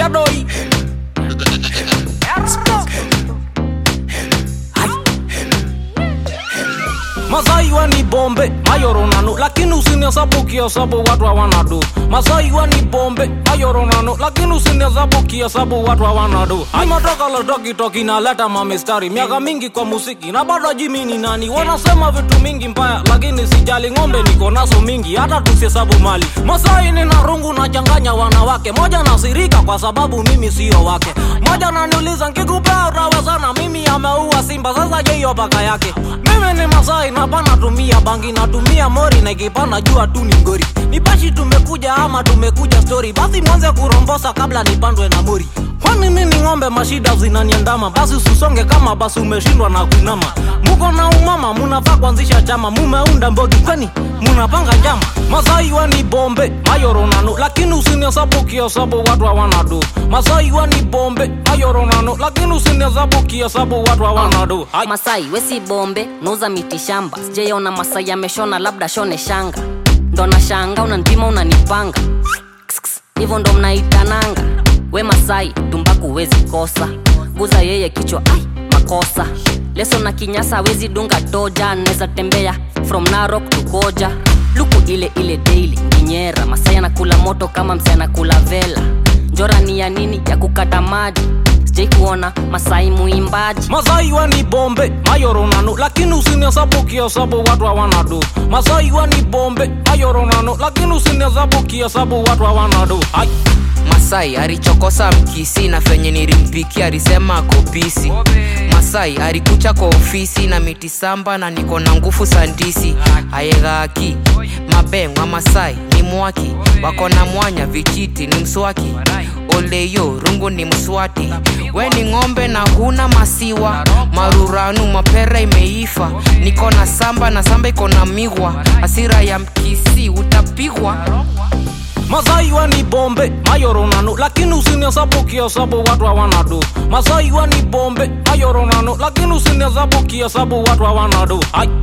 doi. Masai wani bombe, mayoronano, lakini usinihesabu kihesabu watu hawanadu. Masai wani bombe, mayoronano, lakini usinihesabu kihesabu watu hawanadu. Nimetoka la toki na leta mamistari, miaka mingi kwa musiki na bado jimi ni nani. Wanasema vitu mingi mbaya, lakini sijali, ng'ombe niko nazo mingi, hata tusihesabu mali. Masai nina rungu na changanya wanawake, moja nasirika kwa sababu mimi sio wake. Moja naniuliza nkikupea utawezana, mimi ameua simba, sasa je hiyo paka yake. Mimi ni Masai na pana tumia bangi, natumia mori na ikipanda jua tu ni ngori. Nipashi tumekuja ama tumekuja story, basi mwanze kurombosa kabla nipandwe na mori. Kwani nini ng'ombe mashida zinaniandama, basi usisonge kama basi umeshindwa na kunama. Muko na umama munafaa kuanzisha chama, mumeunda mbogi kwani munapanga njama. Masai wani bombe, mayoronano, lakini usinihesabu kihesabu watu hawanadu. Masai wani bombe, mayoronano, lakini usinihesabu kihesabu watu hawanadu. Masai wesi bombe, nauza miti shamba, sijaona Masai ameshona, labda shone shanga. Ndo na shanga unanipima unanipanga, hivyo ndo mnaitananga. We Masai tumbaku wezi kosa, guza yeye kichwa ai makosa. Leso na kinyasa wezi dunga toja, neza tembea from Narok to Koja. Luku ile daily nginyera, Masai anakula moto kama mse anakula vela. Njora ni ya nini ya kukata maji, sijai kuona Masai muimbaji. Masai wani bombe, mayoronano, lakini usinihesabu kihesabu watu hawanadu. Masai wani bombe, mayoronano, lakini usinihesabu kihesabu watu hawanadu. Masai alichokosa mkisi na fenye nilimpikia alisema kopisi. Masai alikucha kwa ofisi na miti samba na niko na ngufu sandisi. Ayegaki mabengwa Masai ni mwaki, wako na mwanya vichiti ni mswaki. Oleyo rungu ni mswati, we ni ng'ombe na huna masiwa. Maruranu mapera imeifa, niko na samba na samba iko na migwa. Hasira ya mkisi utapigwa. Masai wani bombe, mayoronano, lakini usinihesabu kihesabu watu hawanadu. Masai wani bombe, mayoronano, lakini usinihesabu kihesabu watu hawanadu.